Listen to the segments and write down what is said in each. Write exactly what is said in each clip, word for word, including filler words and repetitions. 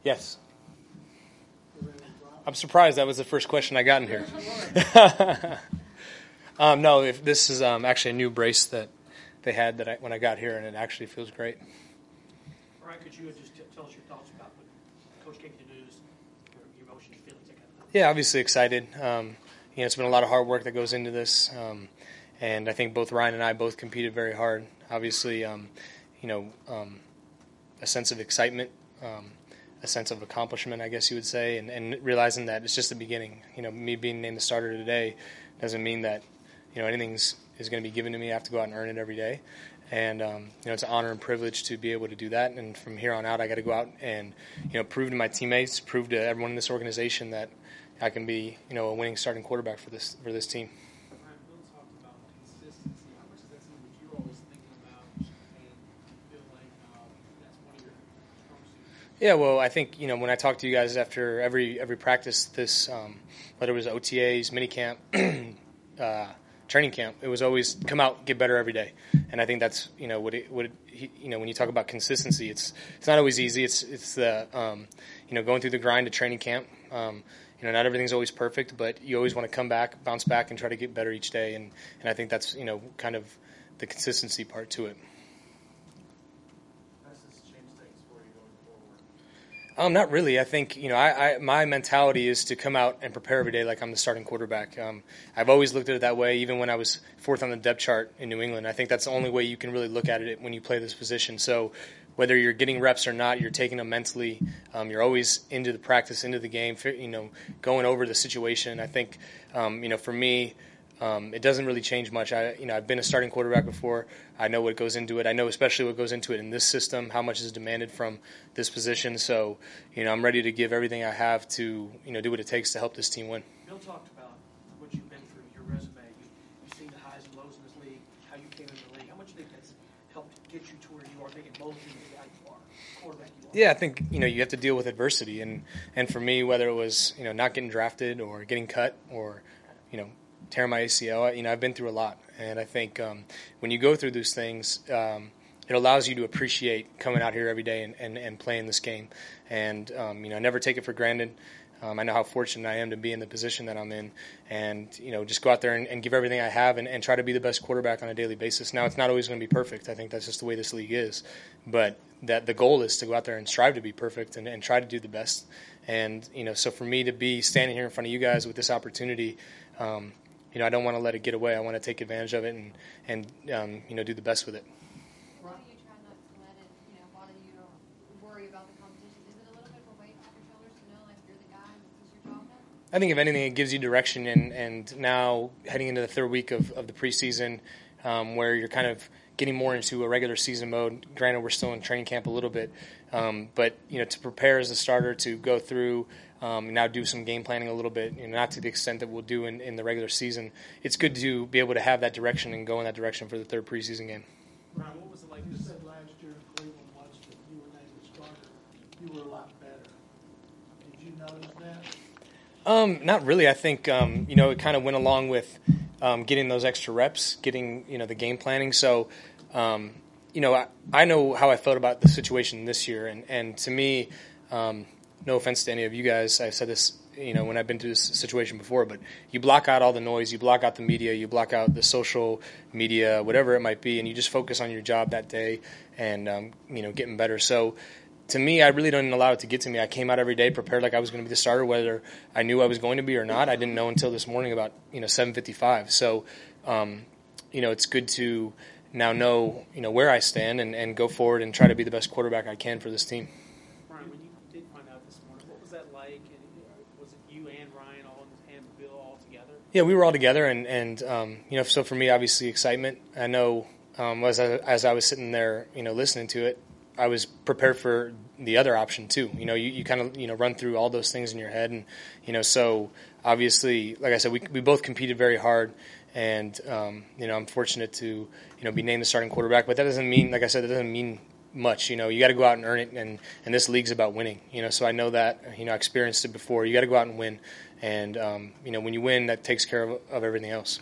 Yes. I'm surprised that was the first question I got in here. um, no, if this is um, actually a new brace that they had that I, when I got here, and it actually feels great. Brian, could you just t- tell us your thoughts about what Coach gave you the news, your, your emotions, your feelings, that kind of thing? Yeah, obviously excited. Um, you know, it's been a lot of hard work that goes into this, um, and I think both Ryan and I both competed very hard. Obviously, um, you know, um, a sense of excitement. Um, a sense of accomplishment, I guess you would say, and, and realizing that it's just the beginning. You know, me being named the starter today doesn't mean that, you know, anything's is going to be given to me. I have to go out and earn it every day. And, um, you know, it's an honor and privilege to be able to do that. And from here on out, I got to go out and, you know, prove to my teammates, prove to everyone in this organization that I can be, you know, a winning starting quarterback for this for this team. Ryan, Bill talked about consistency. How much is that something that you're always thinking about, and you feel like uh, that's one of your strong suits? Yeah, well, I think, you know, when I talk to you guys after every every practice, this um, whether it was O T As, minicamp, uh, training camp, it was always come out, get better every day. And I think that's, you know, what it, what it, you know, when you talk about consistency, it's it's not always easy. It's it's the um, you know, going through the grind of training camp. Um, you know, not everything's always perfect, but you always want to come back, bounce back, and try to get better each day. And and I think that's, you know, kind of the consistency part to it. Um, not really. I think, you know, I, I my mentality is to come out and prepare every day like I'm the starting quarterback. Um, I've always looked at it that way, even when I was fourth on the depth chart in New England. I think that's the only way you can really look at it when you play this position. So whether you're getting reps or not, you're taking them mentally. Um, you're always into the practice, into the game, you know, going over the situation. I think, um, you know, for me, Um, it doesn't really change much. I, you know, I've been a starting quarterback before. I know what goes into it. I know especially what goes into it in this system, how much is demanded from this position. So, you know, I'm ready to give everything I have to, you know, do what it takes to help this team win. Bill talked about what you've been through, your resume. You, you've seen the highs and lows in this league, how you came into the league. How much do you think that's helped get you to where you are, making mold you to the guy you are, quarterback you are? Yeah, I think, you know, you have to deal with adversity. And, and for me, whether it was, you know, not getting drafted or getting cut or, you know, tearing my A C L, you know, I've been through a lot. And I think um, when you go through those things, um, it allows you to appreciate coming out here every day and, and, and playing this game. And, um, you know, I never take it for granted. Um, I know how fortunate I am to be in the position that I'm in, and, you know, just go out there and, and give everything I have and, and try to be the best quarterback on a daily basis. Now, it's not always going to be perfect. I think that's just the way this league is. But that the goal is to go out there and strive to be perfect and, and try to do the best. And, you know, so for me to be standing here in front of you guys with this opportunity, um, you know, I don't want to let it get away. I want to take advantage of it and, and um, you know, do the best with it. Why do you try not to let it, you know, bother you or worry about the competition? Is it a little bit of a weight off your shoulders to know, like, you're the guy and this is your job now? I think if anything, it gives you direction. And, and now heading into the third week of, of the preseason, um, where you're kind of getting more into a regular season mode. Granted, we're still in training camp a little bit. Um, but, you know, to prepare as a starter, to go through – Um, now do some game planning a little bit, you know, not to the extent that we'll do in, in the regular season. It's good to be able to have that direction and go in that direction for the third preseason game. Ryan, what was it like? You said last year in Cleveland, once that you were named the starter, you were a lot better. Did you notice that? Um, not really. I think, um, you know, it kind of went along with um, getting those extra reps, getting, you know, the game planning. So, um, you know, I, I know how I felt about the situation this year. And, and to me, um, no offense to any of you guys, I've said this, you know, when I've been through this situation before, but you block out all the noise, you block out the media, you block out the social media, whatever it might be, and you just focus on your job that day and, um, you know, getting better. So to me, I really didn't allow it to get to me. I came out every day prepared like I was going to be the starter, whether I knew I was going to be or not. I didn't know until this morning about, you know, seven fifty-five. So, um, you know, it's good to now know, you know, where I stand and, and go forward and try to be the best quarterback I can for this team. Ryan, when you did find out this morning, what was that like? And was it you and Ryan all and Bill all together? Yeah, we were all together, and, and um, you know, so for me, obviously, excitement. I know um, as, I, as I was sitting there, you know, listening to it, I was prepared for the other option too. You know, you, you kind of, you know, run through all those things in your head. And, you know, so obviously, like I said, we we both competed very hard. And, um, you know, I'm fortunate to, you know, be named the starting quarterback. But that doesn't mean, like I said, that doesn't mean much. You know, you got to go out and earn it. And, and this league's about winning. You know, so I know that, you know, I experienced it before. You got to go out and win. And, um, you know, when you win, that takes care of, of everything else.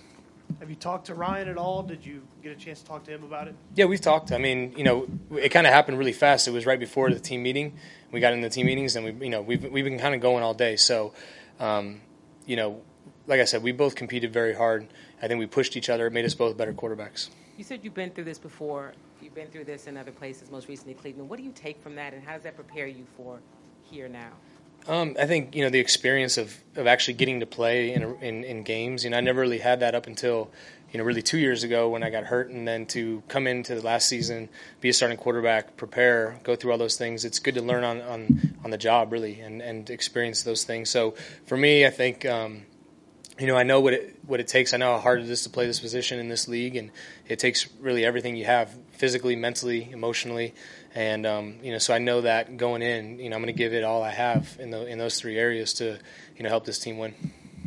Have you talked to Ryan at all? Did you get a chance to talk to him about it? Yeah, we've talked. I mean, you know, it kind of happened really fast. It was right before the team meeting. We got into the team meetings, and we, you know, we've we've been kind of going all day. So, um, you know, like I said, we both competed very hard. I think we pushed each other. It made us both better quarterbacks. You said you've been through this before. You've been through this in other places, most recently Cleveland. What do you take from that, and how does that prepare you for here now? Um, I think, you know, the experience of, of actually getting to play in, in in games. You know, I never really had that up until, you know, really two years ago when I got hurt, and then to come into the last season, be a starting quarterback, prepare, go through all those things. It's good to learn on, on, on the job, really, and, and experience those things. So for me, I think, um, you know, I know what it what it takes. I know how hard it is to play this position in this league, and it takes really everything you have, physically, mentally, emotionally. And, um, you know, so I know that going in, you know, I'm going to give it all I have in the, in those three areas to, you know, help this team win.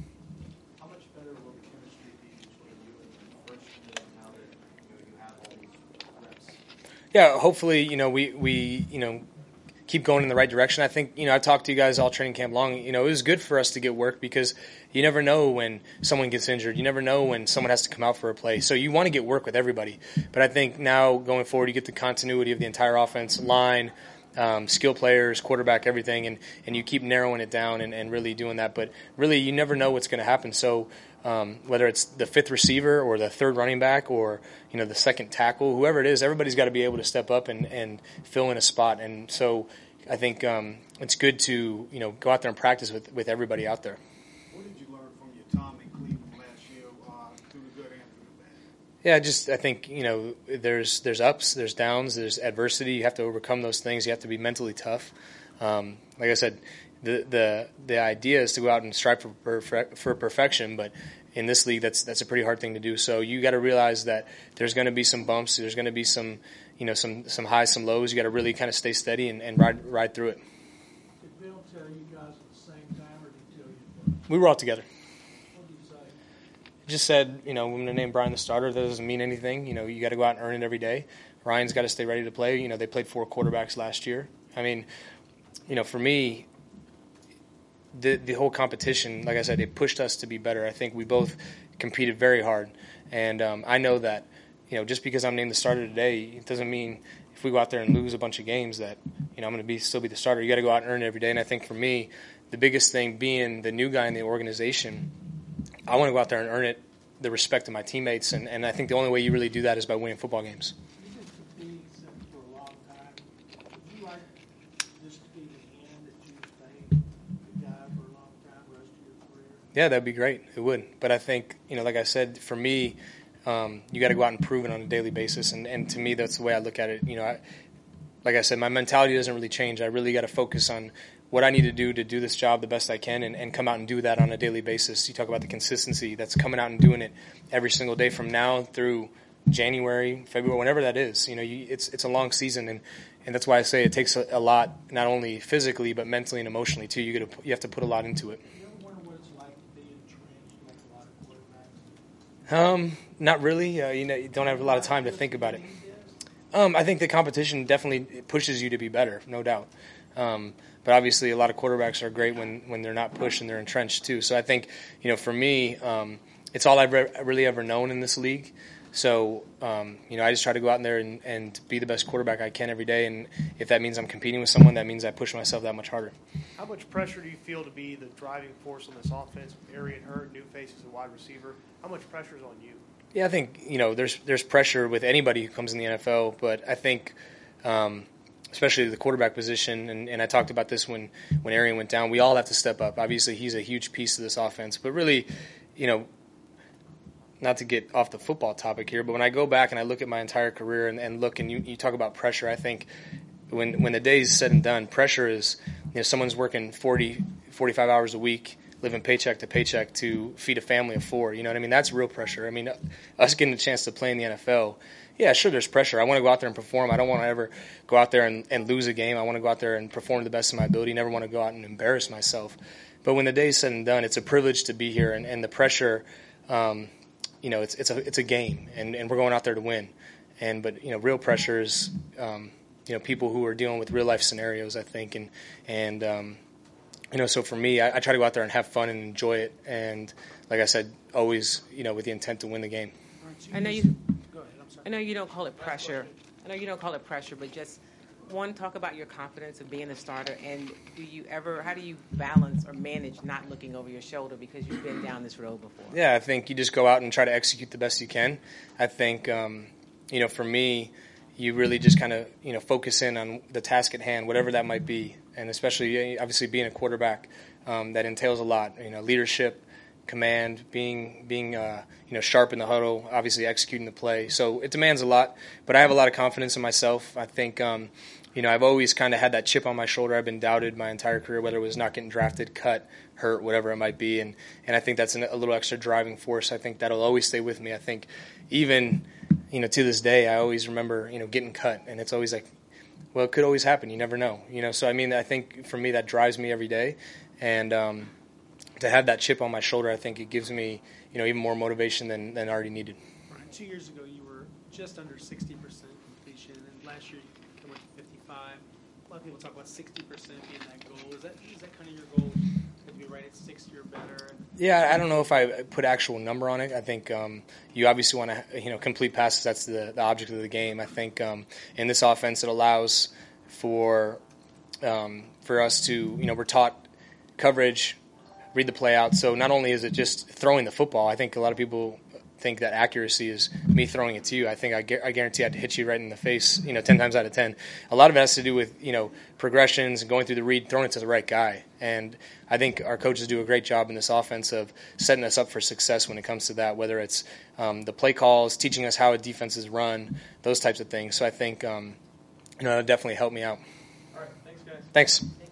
How much better will the chemistry be between you and the first unit now that, you know, you have all these reps? Yeah, hopefully, you know, we, we, you know, keep going in the right direction. I think, you know, I talked to you guys all training camp long. You know, it was good for us to get work because you never know when someone gets injured. You never know when someone has to come out for a play. So you want to get work with everybody. But I think now going forward, you get the continuity of the entire offense, line, um, skill players, quarterback, everything, and, and you keep narrowing it down and, and really doing that. But really, you never know what's going to happen. So um, whether it's the fifth receiver or the third running back or, you know, the second tackle, whoever it is, everybody's got to be able to step up and, and fill in a spot. And so I think um, it's good to, you know, go out there and practice with, with everybody out there. What did you learn from your time in Cleveland last year, uh, through the good and through the bad? Yeah, just I think, you know, there's there's ups, there's downs, there's adversity. You have to overcome those things. You have to be mentally tough. Um, like I said, the the the idea is to go out and strive for perfe- for perfection, but in this league, that's that's a pretty hard thing to do. So you got to realize that there's going to be some bumps, there's going to be some, you know, some some highs, some lows. You got to really kind of stay steady and, and ride ride through it. Did Bill tell you guys at the same time, or did he tell you first? We were all together. What did he say? Just said, you know, I'm going to name Brian the starter. That doesn't mean anything. You know, you got to go out and earn it every day. Ryan's got to stay ready to play. You know, they played four quarterbacks last year. I mean, you know, for me, the the whole competition, like I said, it pushed us to be better. I think we both competed very hard, and um, I know that, you know, just because I'm named the starter today, it doesn't mean if we go out there and lose a bunch of games that, you know, I'm going to be still be the starter. You got to go out and earn it every day. And I think for me, the biggest thing being the new guy in the organization, I want to go out there and earn it, the respect of my teammates, and, and I think the only way you really do that is by winning football games. You've been competing for a long time. Would you like this to be the end, that you stay the guy for a long time, the rest of your career? Yeah, that'd be great. It would. But I think, you know, like I said, for me, um, you got to go out and prove it on a daily basis. And, and to me, that's the way I look at it. You know, I, like I said, my mentality doesn't really change. I really got to focus on what I need to do to do this job the best I can and, and come out and do that on a daily basis. You talk about the consistency. That's coming out and doing it every single day from now through January, February, whenever that is. You know, you, it's it's a long season, and, and that's why I say it takes a, a lot, not only physically but mentally and emotionally too. You got to you have to put a lot into it. You ever wonder what it's like to be entrenched like a lot of quarterbacks? Um, not really. Uh, you know, you don't have a lot of time to think about it. Um, I think the competition definitely pushes you to be better, no doubt. Um, but obviously, a lot of quarterbacks are great when, when they're not pushed and they're entrenched too. So I think, you know, for me, um, it's all I've re- really ever known in this league. So, um, you know, I just try to go out in there and, and be the best quarterback I can every day. And if that means I'm competing with someone, that means I push myself that much harder. How much pressure do you feel to be the driving force on this offense with Arian Hurt, new faces, a wide receiver? How much pressure is on you? Yeah, I think, you know, there's there's pressure with anybody who comes in the N F L, but I think um, especially the quarterback position, and, and I talked about this when, when Arian went down, we all have to step up. Obviously, he's a huge piece of this offense, but really, you know, not to get off the football topic here, but when I go back and I look at my entire career and, and look and you, you talk about pressure, I think when when the day is said and done, pressure is, you know, someone's working forty, forty-five hours a week, living paycheck to paycheck to feed a family of four. You know what I mean? That's real pressure. I mean, us getting a chance to play in the N F L, yeah, sure, there's pressure. I want to go out there and perform. I don't want to ever go out there and, and lose a game. I want to go out there and perform to the best of my ability. Never want to go out and embarrass myself. But when the day is said and done, it's a privilege to be here, and, and the pressure, um, you know, it's it's a it's a game, and, and we're going out there to win. And but you know, real pressure is, um, you know, people who are dealing with real life scenarios, I think, and and um, you know, so for me, I, I try to go out there and have fun and enjoy it, and like I said, always, you know, with the intent to win the game. All right, two I know years- you. Go ahead, I'm sorry. I know you don't call it pressure. I know you don't call it pressure, but just one, talk about your confidence of being a starter, and do you ever, how do you balance or manage not looking over your shoulder because you've been down this road before? Yeah, I think you just go out and try to execute the best you can. I think, um, you know, for me, you really just kind of, you know, focus in on the task at hand, whatever that might be, and especially, obviously, being a quarterback, um, that entails a lot. You know, leadership, command, being being uh, you know, sharp in the huddle, obviously executing the play. So it demands a lot, but I have a lot of confidence in myself. I think, um, you know, I've always kind of had that chip on my shoulder. I've been doubted my entire career, whether it was not getting drafted, cut, hurt, whatever it might be, and and I think that's an, a little extra driving force. I think that'll always stay with me. I think even, you know, to this day, I always remember, you know, getting cut, and it's always like, well, it could always happen. You never know, you know. So I mean, I think for me that drives me every day, and um, to have that chip on my shoulder, I think it gives me, you know, even more motivation than than already needed. Brian, two years ago, you were just under sixty percent completion, and last year you went to fifty-five. A lot of people talk about sixty percent being that goal. Is that is that kind of your goal? To be right at sixty or better? Yeah, I don't know if I put actual number on it. I think um, you obviously want to, you know, complete passes. That's the, the object of the game. I think um, in this offense, it allows for um, for us to, you know, we're taught coverage, read the play out. So not only is it just throwing the football, I think a lot of people think that accuracy is me throwing it to you. I think I, gu- I guarantee I'd hit you right in the face, you know, ten times out of ten. A lot of it has to do with, you know, progressions and going through the read, throwing it to the right guy. And I think our coaches do a great job in this offense of setting us up for success when it comes to that, whether it's um, the play calls, teaching us how a defense is run, those types of things. So I think, um, you know, it'll definitely help me out. All right, thanks, guys. Thanks.